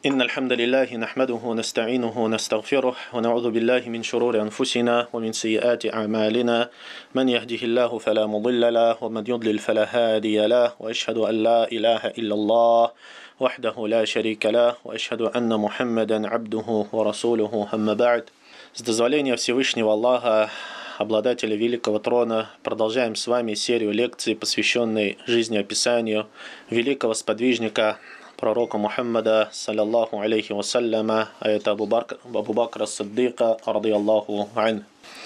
إن الحمد لله نحمده ونستعينه ونستغفره ونعوذ بالله من شرور أنفسنا ومن سيئات أعمالنا من يهده الله فلا مضل له ومن يضلل فلا هادي له وأشهد أن لا إله إلا الله وحده لا شريك له وأشهد أن محمدا عبده ورسوله أما بعد. С дозволения Всевышнего Аллаха, обладателя Великого Трона, продолжаем с вами серию лекций, посвященной жизнеописанию великого сподвижника пророка Мухаммада, саллаллаху алейхи вассаляма, а это Абу Бакр ас-Сиддика, радийаллаху ан.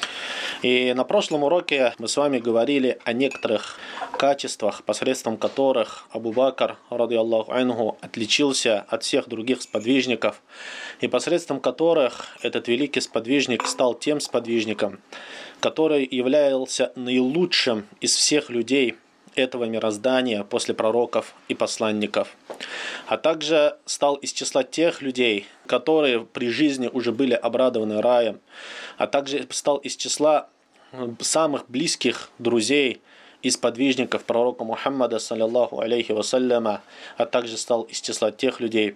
И на прошлом уроке мы с вами говорили о некоторых качествах, посредством которых Абу Бакр, радийаллаху анху, отличился от всех других сподвижников, и посредством которых этот великий сподвижник стал тем сподвижником, который являлся наилучшим из всех людей этого мироздания после пророков и посланников, а также стал из числа тех людей, которые при жизни уже были обрадованы раем, а также стал из числа самых близких друзей и сподвижников пророка Мухаммада, саллаллаху алейхи вассаляма, а также стал из числа тех людей,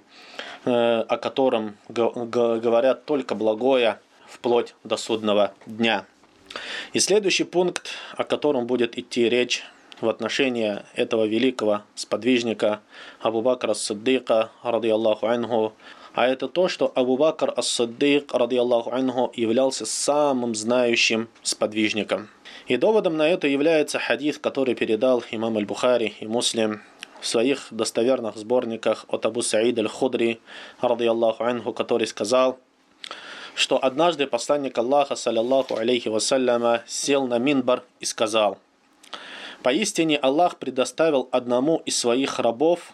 о котором говорят только благое вплоть до судного дня. И следующий пункт, о котором будет идти речь в отношении этого великого сподвижника Абу Бакра ас-Сиддика, радийаллаху анху, а это то, что Абу Бакр ас-Сиддик, радийаллаху анху, являлся самым знающим сподвижником. И доводом на это является хадис, который передал имам аль-Бухари и Муслим в своих достоверных сборниках от Абу Саида аль-Худри, радийаллаху анху, который сказал, что однажды посланник Аллаха, саллаллаху алейхи вассаляма, сел на минбар и сказал: «Поистине Аллах предоставил одному из своих рабов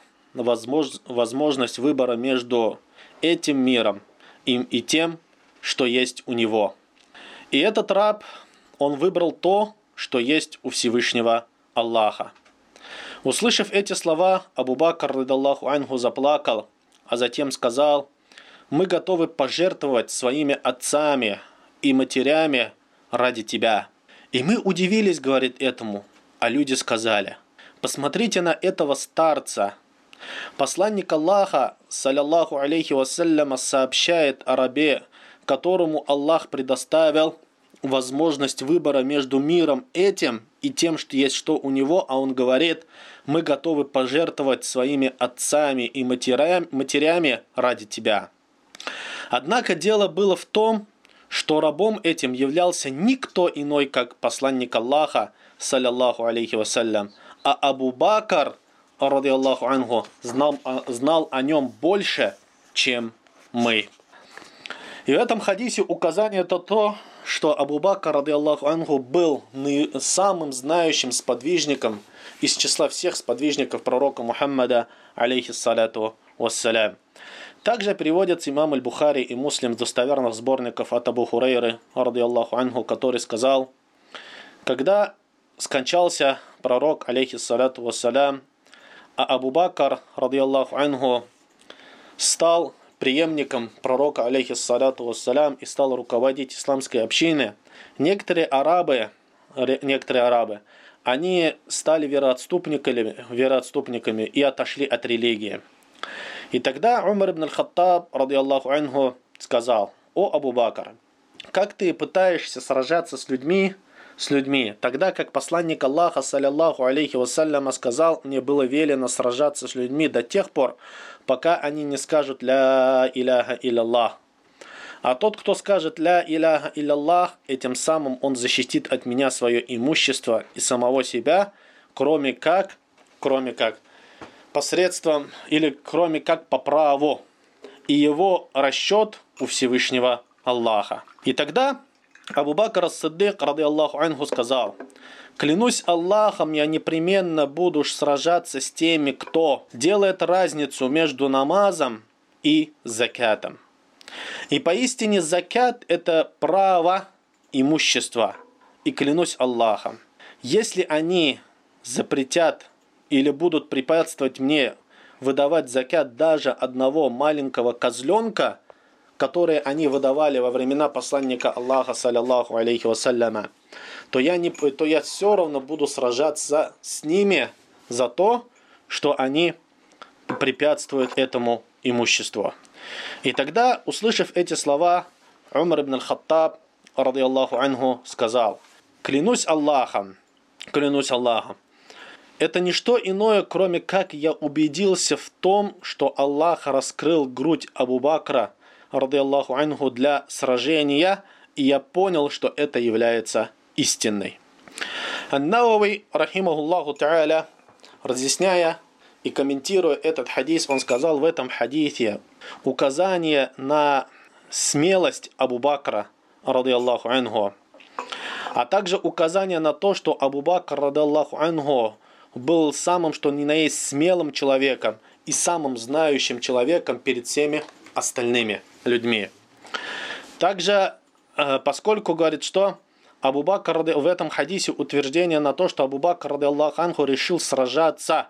возможность выбора между этим миром и тем, что есть у него. И этот раб, он выбрал то, что есть у Всевышнего Аллаха». Услышав эти слова, Абу Бакр, радийаллаху анху, заплакал, а затем сказал: «Мы готовы пожертвовать своими отцами и матерями ради тебя». И мы удивились, говорит, этому. А люди сказали: «Посмотрите на этого старца». Посланник Аллаха, саллаллаху алейхи вассаляма, сообщает о рабе, которому Аллах предоставил возможность выбора между миром этим и тем, что есть что у него, а он говорит: «Мы готовы пожертвовать своими отцами и матерями ради тебя». Однако дело было в том, что рабом этим являлся никто иной, как посланник Аллаха, саллаллаху алейхи вассалям, а Абу Бакр, радийаллаху анху, знал о нем больше, чем мы. И в этом хадисе указание это то, что Абу Бакр, радийаллаху анху, был самым знающим сподвижником из числа всех сподвижников пророка Мухаммада, алейхиссалату вассалям. Также приводится имам аль-Бухари и Муслим в достоверных сборниках от Абу Хурайры, радийаллаху анху, который сказал: когда скончался пророк, алейхиссалату вассалям, а Абу Бакр, радийаллаху анху, стал преемником пророка, алейхиссалату вассалям, и стал руководить исламской общиной, некоторые арабы, они стали вероотступниками и отошли от религии. И тогда Умар ибн аль-Хаттаб, радийаллаху анху, сказал: «О Абу Бакр, как ты пытаешься сражаться с людьми, тогда как посланник Аллаха, саллаллаху алейхи вассаляма, сказал: мне было велено сражаться с людьми до тех пор, пока они не скажут ля иляха илlallah. А тот, кто скажет ля иляха илlallah, этим самым он защитит от меня свое имущество и самого себя, кроме как посредством или кроме как по праву, и его расчет у Всевышнего Аллаха». И тогда Абу Бакр ас-Сиддик, радийаллаху анху, сказал: «Клянусь Аллахом, я непременно буду сражаться с теми, кто делает разницу между намазом и закятом. И поистине закят – это право имущества. И клянусь Аллахом, если они запретят или будут препятствовать мне выдавать закят даже одного маленького козленка, которые они выдавали во времена посланника Аллаха, саллаллаху алейхи вассаляма, то я все равно буду сражаться с ними за то, что они препятствуют этому имуществу. И тогда, услышав эти слова, Умар ибн аль-Хаттаб, ради Аллаху анху, сказал: клянусь Аллахом, это не что иное, кроме как я убедился в том, что Аллах раскрыл грудь Абу Бакра, ради Аллаху анху, для сражения, и я понял, что это является истинной. Ан-Навави, рахимахуллаху та'аля, разъясняя и комментируя этот хадис, он сказал в этом хадисе указание на смелость Абу Бакра, ради Аллаху анху, а также указание на то, что Абу Бакр, ради Аллаху анху, был самым, что ни на есть, смелым человеком и самым знающим человеком перед всеми остальными людьми. Также, поскольку говорит, что Абу Бакр, в этом хадисе утверждение на то, что Абу Бакр, ради Аллаху анху, решил сражаться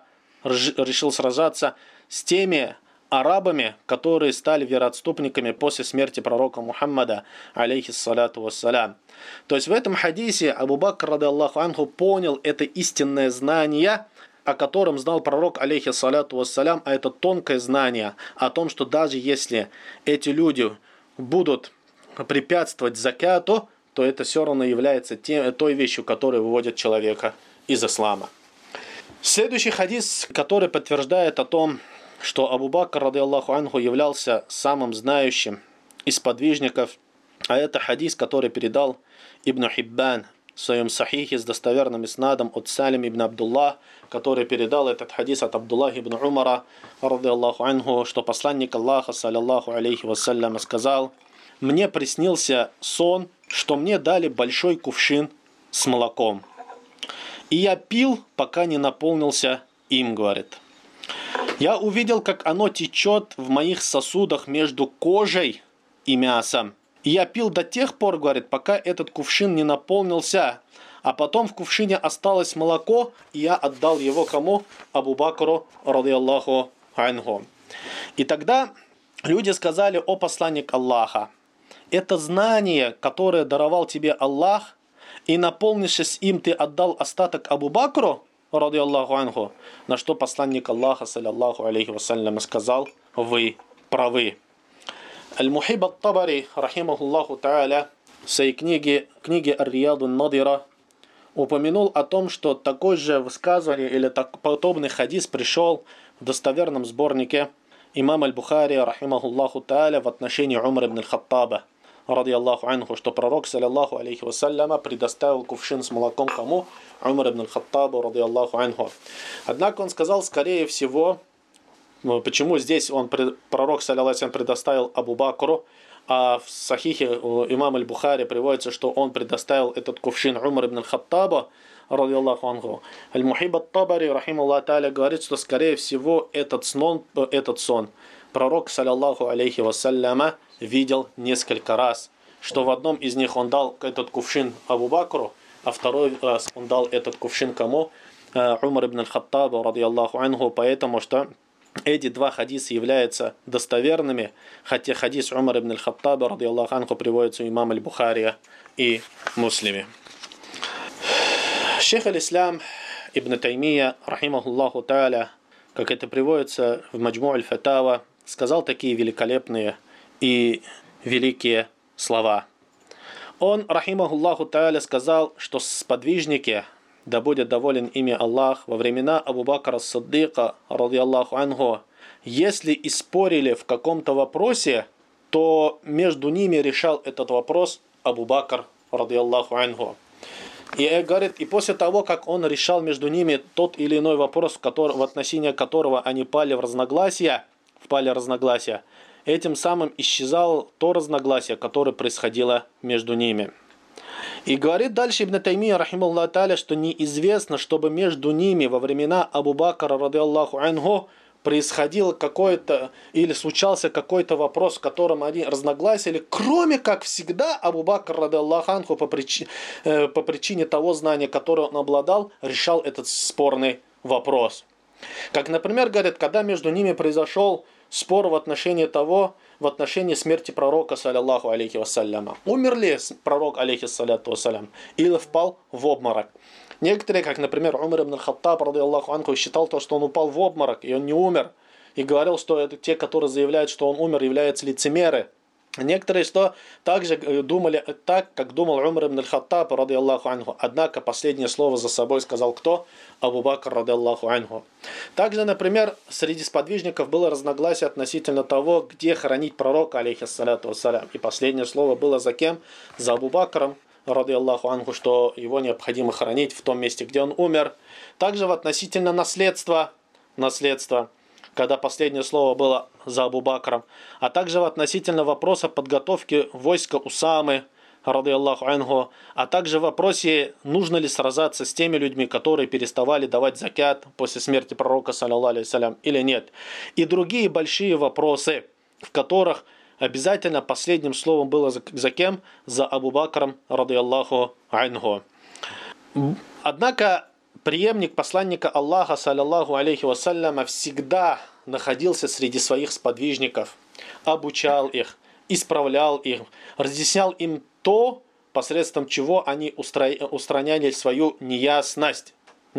с теми арабами, которые стали вероотступниками после смерти пророка Мухаммада, алейхиссалату вассалям. То есть в этом хадисе Абу Бакр, ради Аллаху анху, понял это истинное знание, о котором знал пророк, алейхиссалату вассалям, а это тонкое знание о том, что даже если эти люди будут препятствовать закату, то это все равно является той вещью, которая выводит человека из ислама. Следующий хадис, который подтверждает о том, что Абу Бакр, ради Аллаху анху, являлся самым знающим из подвижников, а это хадис, который передал Ибн Хиббан в своем сахихе с достоверным иснадом от Салим ибн Абдуллах, который передал этот хадис от Абдуллаха ибн Умара, ради Аллаху анху, что посланник Аллаха, саллаллаху алейхи вассалям, сказал: мне приснился сон, что мне дали большой кувшин с молоком, и я пил, пока не наполнился им, говорит. Я увидел, как оно течет в моих сосудах между кожей и мясом. И я пил до тех пор, говорит, пока этот кувшин не наполнился. А потом в кувшине осталось молоко, и я отдал его кому? Абу Бакру, ради Аллаху анху. И тогда люди сказали: о посланник Аллаха, это знание, которое даровал тебе Аллах, и наполнившись им, ты отдал остаток Абу Бакру, ради Аллаху анху. На что посланник Аллаха, саллаллаху алейхи вассалям, сказал: вы правы. Аль-Мухиб ат-Табари, рахимахуллаху та'аля, в своей книге Ар-Рияду ан-Надира упомянул о том, что такое же высказывание или подобный хадис пришел в достоверном сборнике имама Аль-Бухари, рахимахуллаху та'аля, в отношении Умара ибн аль-Хаттаба, ради Аллаху анху, что пророк, саллаллаху алейхи вассаляма, предоставил кувшин с молоком кому? Умар ибн аль-Хаттабу, ради Аллаху анху. Однако он сказал, скорее всего, почему здесь пророк, саллаллаху алейхи вассалям, предоставил Абу Бакру, а в сахихе имама Аль-Бухари приводится, что он предоставил этот кувшин Умар ибн аль-Хаттабу, ради Аллаху анху. Аль-Мухиб ат-Табари, рахимахуллах та'аля, говорит, что скорее всего этот сон пророк, саллаллаху алейхи вассаляма, видел несколько раз, что в одном из них он дал этот кувшин Абу Бакру, а второй раз он дал этот кувшин кому? Умар ибн аль-Хаттабу, ради Аллаху анху, поэтому что эти два хадиса являются достоверными, хотя хадис Умар ибн аль-Хаттаба, ради Аллаху анху, приводится у имама Аль-Бухари и Муслиме. Шейх аль-Ислам ибн Таймия, рахимахуллаху та'аля, как это приводится в Маджму аль-Фатава, сказал такие великолепные и великие слова. Он, рахимахуллаху та'аля, сказал, что сподвижники, да будет доволен ими Аллах, во времена Абу Бакра ас-Сиддика, ради Аллаху анху, если и спорили в каком-то вопросе, то между ними решал этот вопрос Абу Бакр, ради Аллаху анху. И говорит, и после того, как он решал между ними тот или иной вопрос, в отношении которого они впали в разногласия, этим самым исчезало то разногласие, которое происходило между ними. И говорит дальше Ибн Таймия, рахимахуллах та'аля, что неизвестно, чтобы между ними во времена Абу Бакра, ради Аллаху анху, происходило какое-то или случался какой-то вопрос, в котором они разногласили, кроме как всегда Абу Бакр, ради Аллаху анху, по причине того знания, которое он обладал, решал этот спорный вопрос. Как, например, говорят, когда между ними произошел спор в отношении смерти пророка, саллаллаху алейхи вассаляма. Умер ли пророк, алейхиссалату вассалям, или впал в обморок? Некоторые, как, например, Умар ибн аль-Хаттаб, ради Аллаху анху, считал то, что он упал в обморок, и он не умер. и говорил, что это те, которые заявляют, что он умер, являются лицемеры. Некоторые что также думали так, как думал Умар ибн аль-Хаттаб, ради Аллаху анху. Однако последнее слово за собой сказал кто? Абу Бакр, ради Аллаху анху. Также, например, среди сподвижников было разногласие относительно того, где хоронить пророка, алейхиссалату вассалям. И последнее слово было за кем? За Абу Бакром, ради Аллаху анху, что его необходимо хоронить в том месте, где он умер. Также относительно наследства, когда последнее слово было за Абу Бакром, а также относительно вопроса подготовки войска Усамы, ради Аллаху анху, а также в вопросе, нужно ли сражаться с теми людьми, которые переставали давать закят после смерти пророка, саллаллаху алейхи, или нет. И другие большие вопросы, в которых обязательно последним словом было за кем? За Абу Бакром, ради Аллаху анху. Однако преемник посланника Аллаха, саллаллаху алейхи вассаляма, всегда находился среди своих сподвижников, обучал их, исправлял их, разъяснял им то, посредством чего они устраняли свою неясность.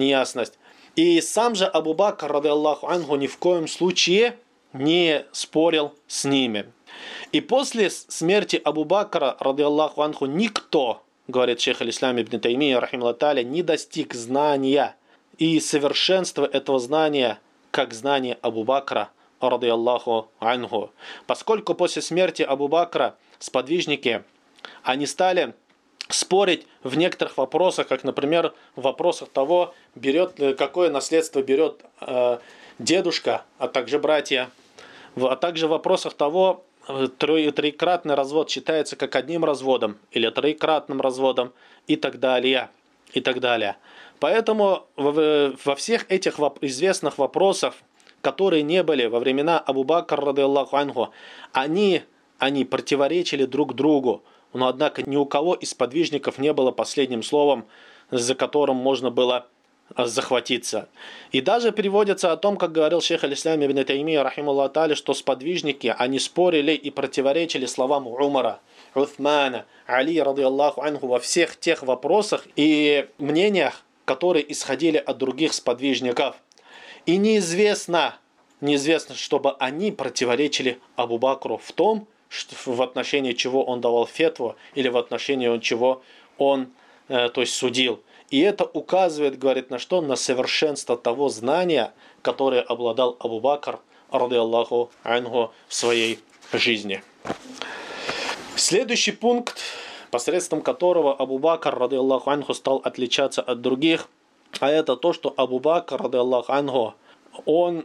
И сам же Абу Бакр, ради Аллаху анху, ни в коем случае не спорил с ними. И после смерти Абу Бакра, ради Аллаху анху, никто, говорит шейх аль-Ислам ибн Таймия, рахимахуллаху тааля, не достиг знания и совершенства этого знания, как знание Абу Бакра, ради Аллаху анху. Поскольку после смерти Абу Бакра сподвижники, они стали спорить в некоторых вопросах, как, например, в вопросах того, какое наследство берет дедушка, а также братья, а также в вопросах того, троекратный развод считается как одним разводом или троекратным разводом и так далее. Поэтому во всех этих известных вопросах, которые не были во времена Абу Бакра, ради Аллаху анху, они противоречили друг другу. Но однако ни у кого из подвижников не было последним словом, за которым можно было захватиться. И даже приводится о том, как говорил шейх аль-Ислам ибн Таймия, рахимахуллаху тааля, что сподвижники, они спорили и противоречили словам Умара, Уthмана, Али, ради Аллаху анху, во всех тех вопросах и мнениях, которые исходили от других сподвижников. И неизвестно, чтобы они противоречили Абу Бакру в том, в отношении чего он давал фетву, или в отношении чего он судил. И это указывает, говорит, на что? На совершенство того знания, которое обладал Абу Бакр, ради Аллаху анху, в своей жизни. Следующий пункт, посредством которого Абу Бакр, ради Аллаху анху, стал отличаться от других, а это то, что Абу Бакр, ради Аллаху анху, он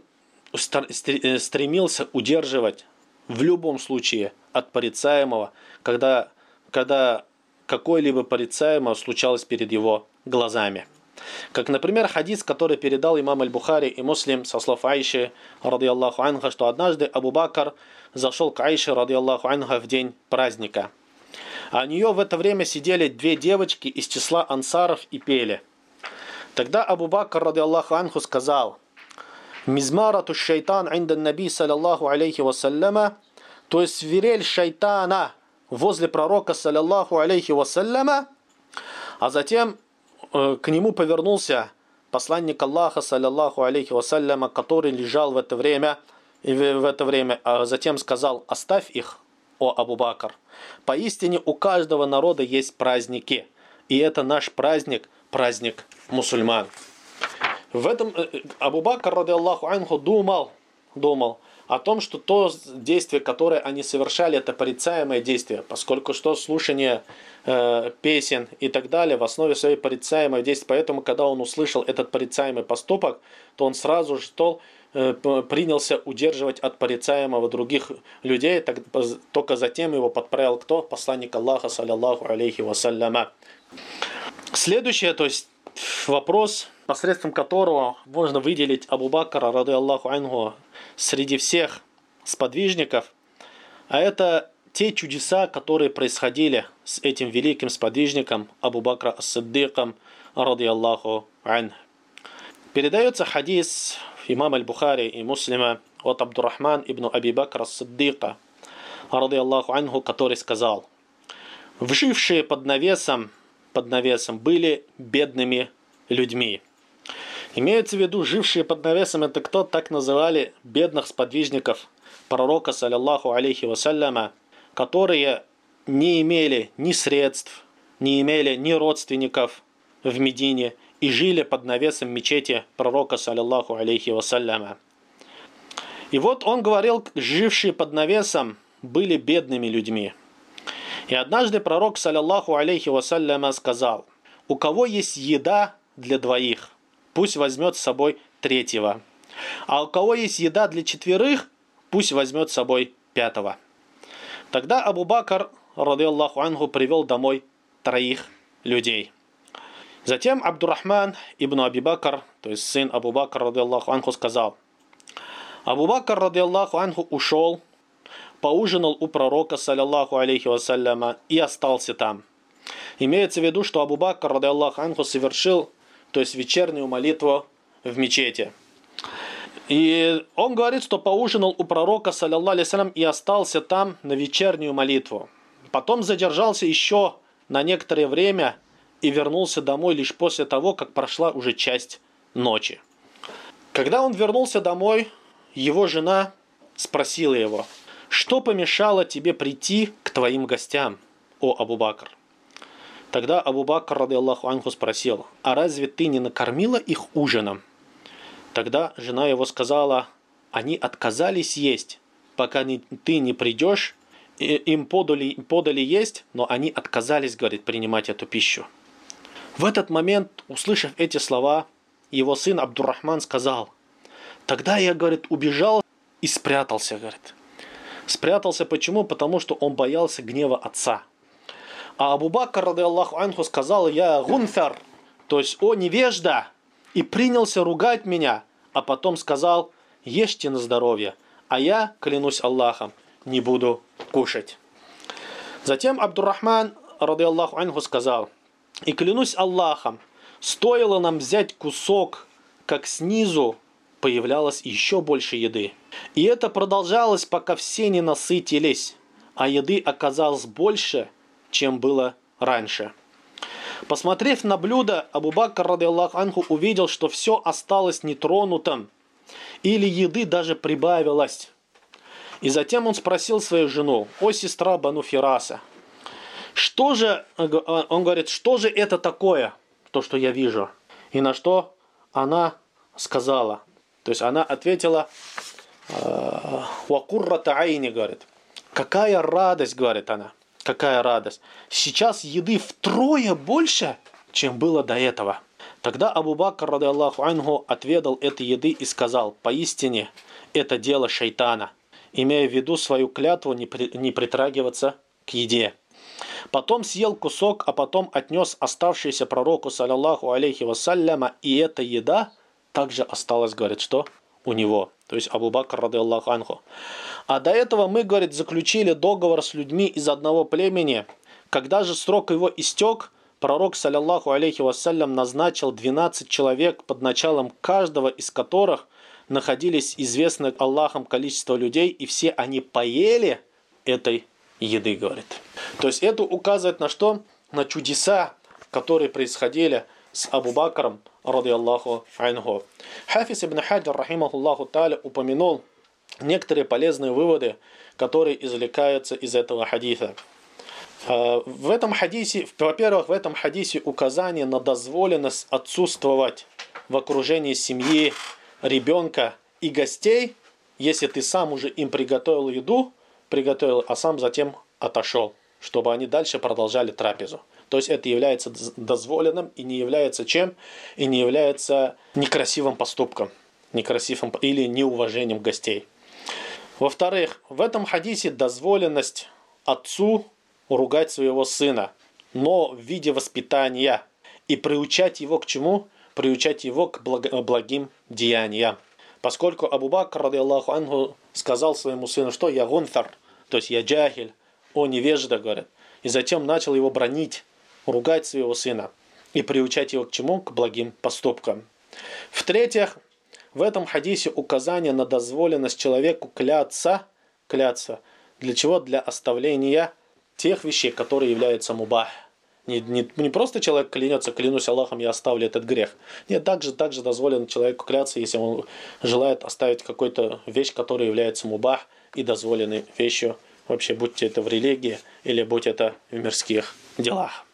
стремился удерживать в любом случае от порицаемого, когда какое-либо порицаемое случалось перед его глазами. Как, например, хадис, который передал имам аль-Бухари и Муслим со слов Аиши, ради Аллаху анха, что однажды Абу Бакр зашел к Аише, ради Аллаху анха, в день праздника. А у нее в это время сидели две девочки из числа ансаров и пели. Тогда Абу Бакр, ради Аллаху анху, сказал: «Мизмарату шайтан инда наби саллаллаху алейхи вассаляма», то есть свирель шайтана возле пророка, саллаллаху алейхи вассаляма. А затем к нему повернулся посланник Аллаха, саллаллаху алейхи вассаляма, который лежал в это время, а затем сказал: «Оставь их, о Абу Бакр. Поистине у каждого народа есть праздники, и это наш праздник, праздник мусульман». В этом Абу Бакр, ради Аллаху анху, думал о том, что то действие, которое они совершали, это порицаемое действие, поскольку что слушание песен и так далее в основе своей порицаемое действие. Поэтому, когда он услышал этот порицаемый поступок, то он сразу же принялся удерживать от порицаемого других людей. Только затем его подправил кто? Посланник Аллаха, саллаллаху алейхи вассаляма. Следующее, то есть вопрос, посредством которого можно выделить Абу Бакра, ради Аллаху анху, среди всех сподвижников, а это те чудеса, которые происходили с этим великим сподвижником Абу Бакра ас-Сиддиком, ради Аллаху анху. Передается хадис имама аль-Бухари и Муслима от Абдуррахман ибн Аби Бакра ас-Сиддика, ради Аллаху анху, который сказал: «Вжившие под навесом были бедными людьми. Имеется в виду, жившие под навесом, это кто? Так называли бедных сподвижников пророка, саллаллаху алейхи вассаляма, которые не имели ни средств, не имели ни родственников в Медине и жили под навесом мечети пророка, саллаллаху алейхи вассаляма. И вот он говорил, жившие под навесом были бедными людьми. И однажды пророк, саллаллаху алейхи вассаляма, сказал: у кого есть еда для двоих, пусть возьмет с собой третьего. А у кого есть еда для четверых, пусть возьмет с собой пятого. Тогда Абу Бакр, радиаллаху анху, привел домой 3 людей. Затем Абдуррахман ибн Аби Бакр, то есть сын Абу Бакр, радиаллаху анху, сказал: Абу Бакр, радиаллаху анху, ушел, поужинал у пророка, саллаллаху алейхи вассаляма, и остался там. Имеется в виду, что Абу Бакр, радиаллаху анху, совершил, то есть вечернюю молитву в мечети. И он говорит, что поужинал у пророка, саллаллаху алейхи вассалям, и остался там на вечернюю молитву. Потом задержался еще на некоторое время и вернулся домой лишь после того, как прошла уже часть ночи. Когда он вернулся домой, его жена спросила его: что помешало тебе прийти к твоим гостям, о Абу Бакр? Тогда Абу Бакр, радиаллаху анху, спросил: а разве ты не накормила их ужином? Тогда жена его сказала: они отказались есть, пока ты не придешь. Им подали есть, но они отказались, говорит, принимать эту пищу. В этот момент, услышав эти слова, его сын Абдуррахман сказал: тогда я, говорит, убежал и спрятался, говорит. Спрятался почему? Потому что он боялся гнева отца. А Абу Бакр, радиаллаху анху, сказал: я гунфар, то есть о невежда, и принялся ругать меня, а потом сказал: ешьте на здоровье, а я, клянусь Аллахом, не буду кушать. Затем Абдуррахман, радиаллаху анху, сказал: и клянусь Аллахом, стоило нам взять кусок, как снизу появлялось еще больше еды. И это продолжалось, пока все не насытились, а еды оказалось больше, чем было раньше. Посмотрев на блюдо, Абу Бакр, радиаллаху анху, увидел, что все осталось нетронутым, или еды даже прибавилось. И затем он спросил свою жену: о сестра Бану Фираса, что же, он говорит, что же это такое, то, что я вижу? И на что она сказала, то есть она ответила: «Вакуррата айни», говорит, какая радость, говорит она, какая радость. Сейчас еды втрое больше, чем было до этого. Тогда Абу Бакр, радиаллаху анху, отведал этой еды и сказал: поистине, это дело шайтана, имея в виду свою клятву не притрагиваться к еде. Потом съел кусок, а потом отнес оставшееся пророку, саллаллаху алейхи вассаляма, и эта еда также осталась, говорит, что у него, то есть Абу Бакр, радиаллаху анху. А до этого мы, говорит, заключили договор с людьми из одного племени. Когда же срок его истек, пророк, саллаллаху алейхи вассалям, назначил 12 человек, под началом каждого из которых находились известное Аллахом количество людей, и все они поели этой еды, говорит. То есть это указывает на что? На чудеса, которые происходили с Абу Бакром, радиаллаху анху. Хафиз ибн Хаджар, рахимахуллаху тааля, упомянул некоторые полезные выводы, которые извлекаются из этого хадиса. В этом хадисе, во-первых, в этом хадисе указание на дозволенность отсутствовать в окружении семьи, ребенка и гостей, если ты сам уже им приготовил еду, а сам затем отошел, чтобы они дальше продолжали трапезу. То есть это является дозволенным и не является чем? И не является некрасивым поступком, некрасивым или неуважением гостей. Во-вторых, в этом хадисе дозволенность отцу ругать своего сына, но в виде воспитания, и приучать его к чему? Приучать его к благим деяниям. Поскольку Абу Бакр, радиаллаху анху, сказал своему сыну, что я гунфар, то есть я джахиль, о невежда, говорит. И затем начал его бранить, ругать своего сына и приучать его к чему? К благим поступкам. В-третьих, в этом хадисе указание на дозволенность человеку кляться. Для чего? Для оставления тех вещей, которые являются мубах, Не просто человек клянется, клянусь Аллахом, я оставлю этот грех. Нет, также дозволено человеку кляться, если он желает оставить какую-то вещь, которая является мубах и дозволенной вещью, вообще, будь это в религии или будь это в мирских делах.